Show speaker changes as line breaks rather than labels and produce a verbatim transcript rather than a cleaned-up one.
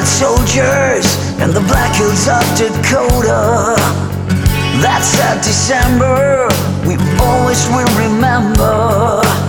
soldiers in the Black Hills of Dakota. That sad December we always will remember.